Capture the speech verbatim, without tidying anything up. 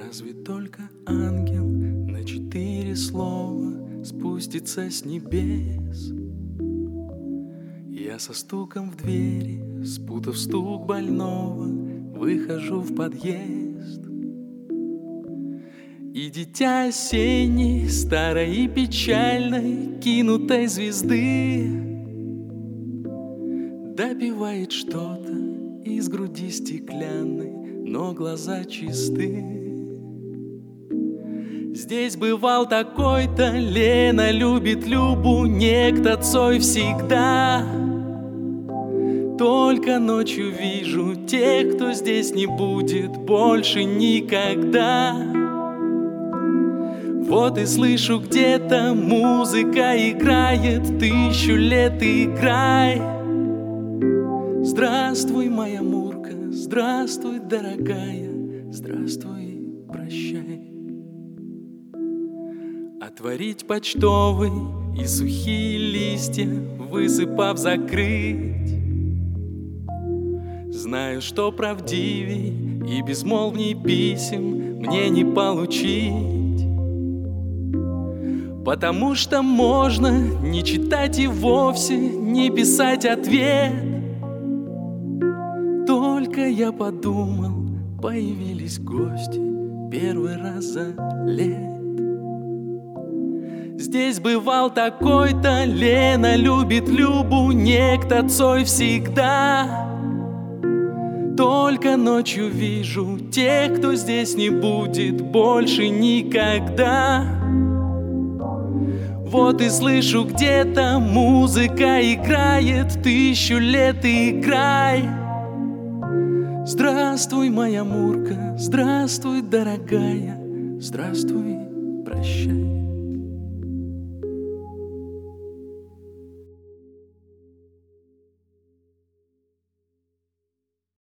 Разве только ангел на четыре слова спустится с небес? Я со стуком в двери, спутав стук больного, выхожу в подъезд. И дитя осенней, старой и печальной, кинутой звезды, допивает что-то из груди стеклянной, но глаза чисты. Здесь бывал такой-то, Лена любит Любу, некто Цой всегда. Только ночью вижу тех, кто здесь не будет больше никогда. Вот и слышу где-то музыка играет, тысячу лет играй. Здравствуй, моя Мурка, здравствуй, дорогая, здравствуй, прощай. Отворить почтовый и сухие листья, высыпав, закрыть. Знаю, что правдивей и безмолвней писем мне не получить, потому что можно не читать и вовсе не писать ответ. Только я подумал, появились гости первый раз за лет. Здесь бывал такой-то, Лена любит Любу, некто Цой всегда. Только ночью вижу тех, кто здесь не будет больше никогда. Вот и слышу где-то музыка играет, тысячу лет играй. Здравствуй, моя Мурка, здравствуй, дорогая, здравствуй, прощай.